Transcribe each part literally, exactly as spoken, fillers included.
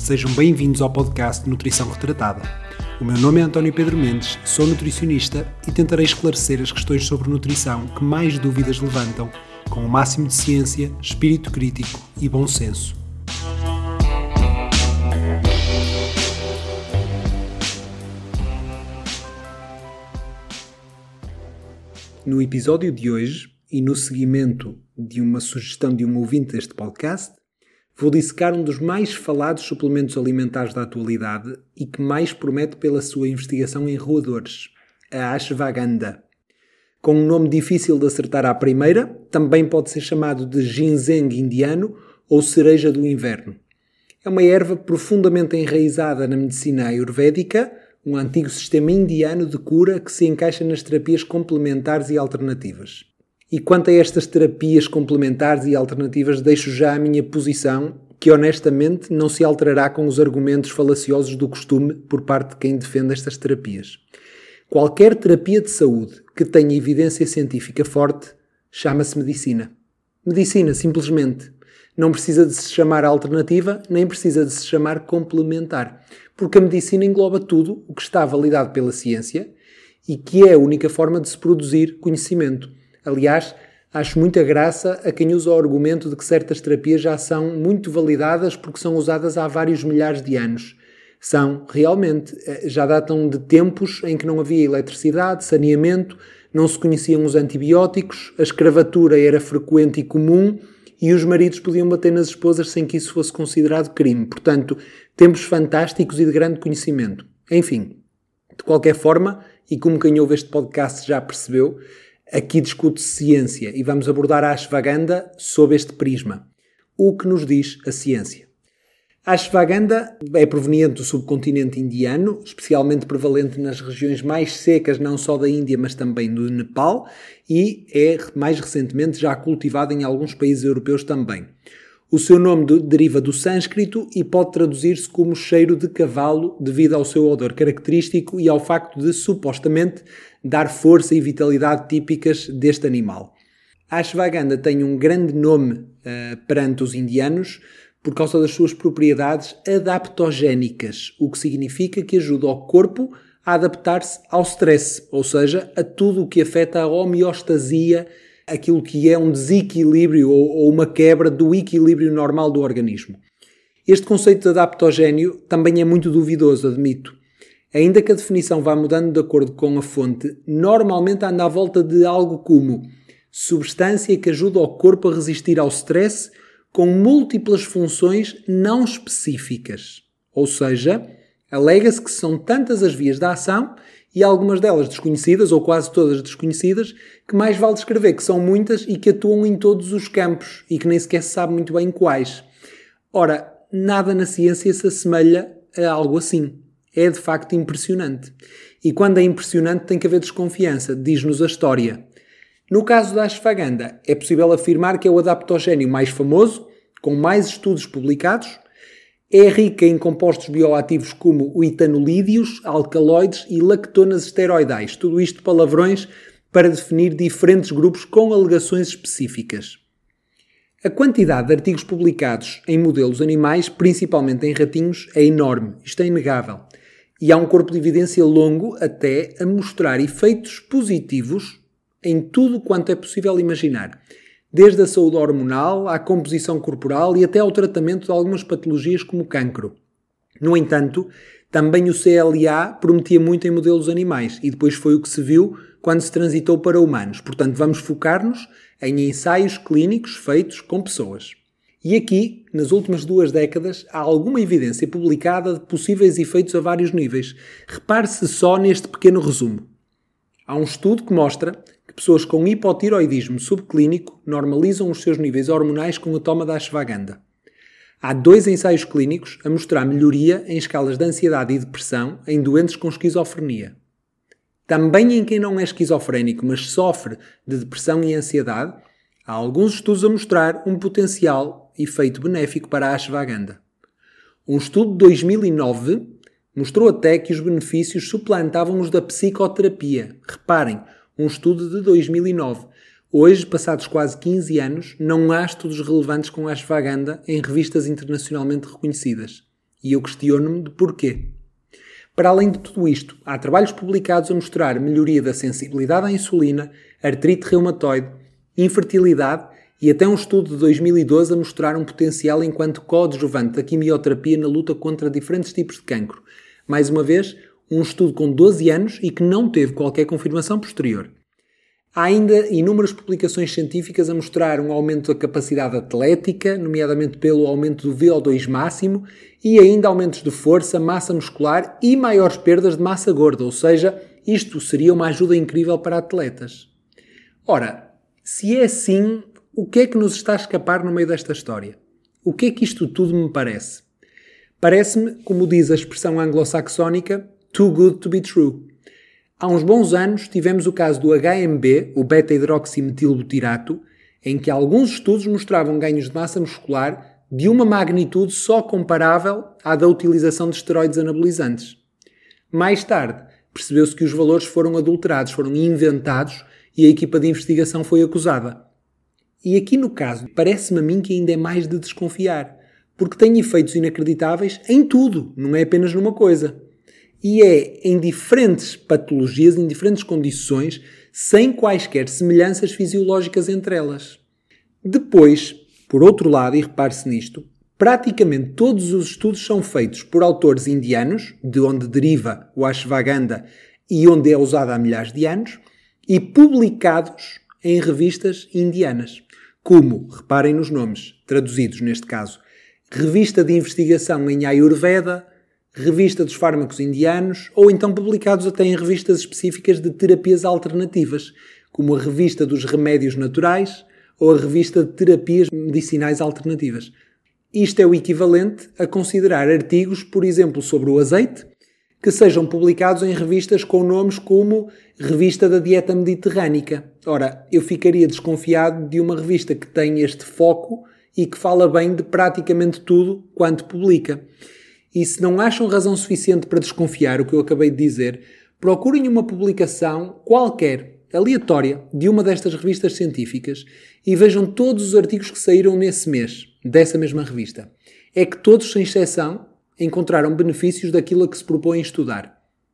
Sejam bem-vindos ao podcast Nutrição Retratada. O meu nome é António Pedro Mendes, sou nutricionista e tentarei esclarecer as questões sobre nutrição que mais dúvidas levantam, com o máximo de ciência, espírito crítico e bom senso. No episódio de hoje, e no seguimento de uma sugestão de um ouvinte deste podcast, vou dissecar um dos mais falados suplementos alimentares da atualidade e que mais promete pela sua investigação em roedores, a ashwagandha. Com um nome difícil de acertar à primeira, também pode ser chamado de ginseng indiano ou cereja do inverno. É uma erva profundamente enraizada na medicina ayurvédica, um antigo sistema indiano de cura que se encaixa nas terapias complementares e alternativas. E quanto a estas terapias complementares e alternativas, deixo já a minha posição, que honestamente não se alterará com os argumentos falaciosos do costume por parte de quem defende estas terapias. Qualquer terapia de saúde que tenha evidência científica forte chama-se medicina. Medicina, simplesmente. Não precisa de se chamar alternativa, nem precisa de se chamar complementar, porque a medicina engloba tudo o que está validado pela ciência e que é a única forma de se produzir conhecimento. Aliás, acho muita graça a quem usa o argumento de que certas terapias já são muito validadas porque são usadas há vários milhares de anos. São, realmente, já datam de tempos em que não havia eletricidade, saneamento, não se conheciam os antibióticos, a escravatura era frequente e comum e os maridos podiam bater nas esposas sem que isso fosse considerado crime. Portanto, tempos fantásticos e de grande conhecimento. Enfim, de qualquer forma, e como quem ouve este podcast já percebeu, aqui discute-se ciência e vamos abordar a ashwagandha sob este prisma. O que nos diz a ciência? A ashwagandha é proveniente do subcontinente indiano, especialmente prevalente nas regiões mais secas não só da Índia, mas também do Nepal, e é mais recentemente já cultivada em alguns países europeus também. O seu nome deriva do sânscrito e pode traduzir-se como cheiro de cavalo devido ao seu odor característico e ao facto de, supostamente, dar força e vitalidade típicas deste animal. A ashwagandha tem um grande nome uh, perante os indianos por causa das suas propriedades adaptogénicas, o que significa que ajuda o corpo a adaptar-se ao stress, ou seja, a tudo o que afeta a homeostasia, aquilo que é um desequilíbrio ou, ou uma quebra do equilíbrio normal do organismo. Este conceito de adaptogénio também é muito duvidoso, admito. Ainda que a definição vá mudando de acordo com a fonte, normalmente anda à volta de algo como substância que ajuda o corpo a resistir ao stress com múltiplas funções não específicas. Ou seja, alega-se que são tantas as vias da ação e algumas delas desconhecidas, ou quase todas desconhecidas, que mais vale descrever que são muitas e que atuam em todos os campos e que nem sequer se sabe muito bem quais. Ora, nada na ciência se assemelha a algo assim. É de facto impressionante. E quando é impressionante tem que haver desconfiança, diz-nos a história. No caso da ashwagandha, é possível afirmar que é o adaptogénio mais famoso, com mais estudos publicados. É rica em compostos bioativos como o etanolídeos, alcaloides e lactonas esteroidais. Tudo isto palavrões para definir diferentes grupos com alegações específicas. A quantidade de artigos publicados em modelos animais, principalmente em ratinhos, é enorme. Isto é inegável. E há um corpo de evidência longo até a mostrar efeitos positivos em tudo quanto é possível imaginar. Desde a saúde hormonal, à composição corporal e até ao tratamento de algumas patologias como o cancro. No entanto, também o C L A prometia muito em modelos animais e depois foi o que se viu quando se transitou para humanos. Portanto, vamos focar-nos em ensaios clínicos feitos com pessoas. E aqui, nas últimas duas décadas, há alguma evidência publicada de possíveis efeitos a vários níveis. Repare-se só neste pequeno resumo. Há um estudo que mostra que pessoas com hipotiroidismo subclínico normalizam os seus níveis hormonais com a toma da ashwagandha. Há dois ensaios clínicos a mostrar melhoria em escalas de ansiedade e depressão em doentes com esquizofrenia. Também em quem não é esquizofrénico, mas sofre de depressão e ansiedade, há alguns estudos a mostrar um potencial efeito benéfico para a ashwagandha. Um estudo de dois mil e nove mostrou até que os benefícios suplantavam os da psicoterapia. Reparem, um estudo de dois mil e nove. Hoje, passados quase quinze anos, não há estudos relevantes com a ashwagandha em revistas internacionalmente reconhecidas. E eu questiono-me de porquê. Para além de tudo isto, há trabalhos publicados a mostrar melhoria da sensibilidade à insulina, artrite reumatoide, infertilidade e até um estudo de dois mil e doze a mostrar um potencial enquanto coadjuvante da quimioterapia na luta contra diferentes tipos de cancro. Mais uma vez, um estudo com doze anos e que não teve qualquer confirmação posterior. Há ainda inúmeras publicações científicas a mostrar um aumento da capacidade atlética, nomeadamente pelo aumento do V O dois máximo, e ainda aumentos de força, massa muscular e maiores perdas de massa gorda, ou seja, isto seria uma ajuda incrível para atletas. Ora, se é assim, o que é que nos está a escapar no meio desta história? O que é que isto tudo me parece? Parece-me, como diz a expressão anglo-saxónica, too good to be true. Há uns bons anos tivemos o caso do H M B, o beta-hidroximetilbutirato, em que alguns estudos mostravam ganhos de massa muscular de uma magnitude só comparável à da utilização de esteroides anabolizantes. Mais tarde, percebeu-se que os valores foram adulterados, foram inventados e a equipa de investigação foi acusada. E aqui no caso, parece-me a mim que ainda é mais de desconfiar, porque tem efeitos inacreditáveis em tudo, não é apenas numa coisa. E é em diferentes patologias, em diferentes condições, sem quaisquer semelhanças fisiológicas entre elas. Depois, por outro lado, e repare-se nisto, praticamente todos os estudos são feitos por autores indianos, de onde deriva o ashwagandha e onde é usado há milhares de anos, e publicados em revistas indianas, como, reparem nos nomes, traduzidos neste caso, Revista de Investigação em Ayurveda, Revista dos Fármacos Indianos, ou então publicados até em revistas específicas de terapias alternativas, como a Revista dos Remédios Naturais ou a Revista de Terapias Medicinais Alternativas. Isto é o equivalente a considerar artigos, por exemplo, sobre o azeite, que sejam publicados em revistas com nomes como Revista da Dieta Mediterrânica. Ora, eu ficaria desconfiado de uma revista que tem este foco e que fala bem de praticamente tudo quanto publica. E se não acham razão suficiente para desconfiar o que eu acabei de dizer, procurem uma publicação qualquer, aleatória, de uma destas revistas científicas e vejam todos os artigos que saíram nesse mês, dessa mesma revista. É que todos, sem exceção, encontraram benefícios daquilo a que se propõem estudar.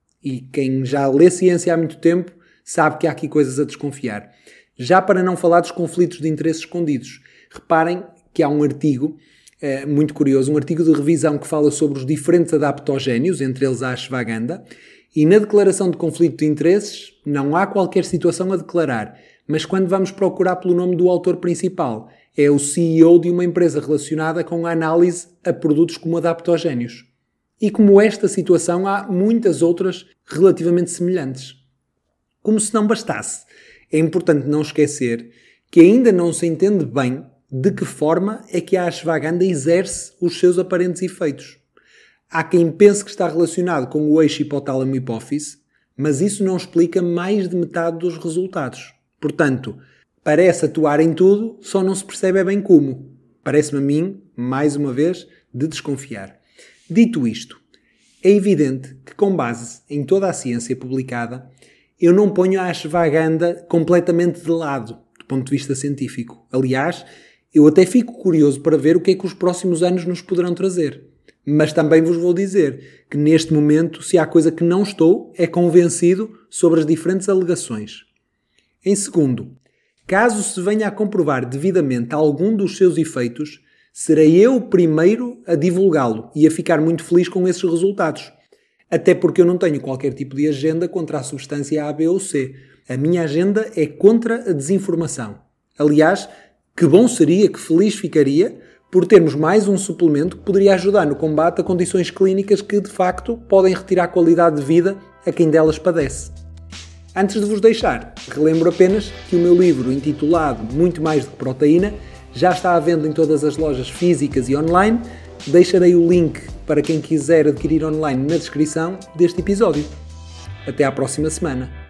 E quem já lê ciência há muito tempo sabe que há aqui coisas a desconfiar. Já para não falar dos conflitos de interesses escondidos. Reparem que há um artigo É muito curioso, um artigo de revisão que fala sobre os diferentes adaptogénios, entre eles a ashwagandha, e na declaração de conflito de interesses não há qualquer situação a declarar, mas quando vamos procurar pelo nome do autor principal, é o C E O de uma empresa relacionada com a análise a produtos como adaptogénios. E como esta situação, há muitas outras relativamente semelhantes. Como se não bastasse, é importante não esquecer que ainda não se entende bem de que forma é que a ashwagandha exerce os seus aparentes efeitos. Há quem pense que está relacionado com o eixo hipotálamo-hipófise, mas isso não explica mais de metade dos resultados. Portanto, parece atuar em tudo, só não se percebe bem como. Parece-me a mim, mais uma vez, de desconfiar. Dito isto, é evidente que, com base em toda a ciência publicada, eu não ponho a ashwagandha completamente de lado, do ponto de vista científico. Aliás, eu até fico curioso para ver o que é que os próximos anos nos poderão trazer. Mas também vos vou dizer que neste momento, se há coisa que não estou, é convencido sobre as diferentes alegações. Em segundo, caso se venha a comprovar devidamente algum dos seus efeitos, serei eu o primeiro a divulgá-lo e a ficar muito feliz com esses resultados. Até porque eu não tenho qualquer tipo de agenda contra a substância A, B ou C. A minha agenda é contra a desinformação. Aliás, que bom seria, que feliz ficaria por termos mais um suplemento que poderia ajudar no combate a condições clínicas que, de facto, podem retirar qualidade de vida a quem delas padece. Antes de vos deixar, relembro apenas que o meu livro, intitulado Muito Mais do que Proteína, já está à venda em todas as lojas físicas e online. Deixarei o link para quem quiser adquirir online na descrição deste episódio. Até à próxima semana.